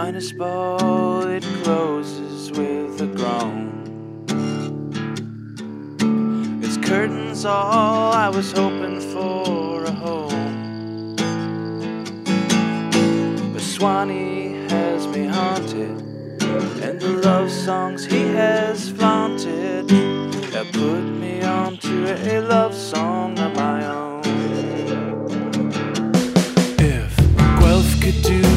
finest ball, it closes with a groan. Its curtains all I was hoping for a home. But Swanee has me haunted, and the love songs he has flaunted have put me onto a love song of my own. If Guelph could do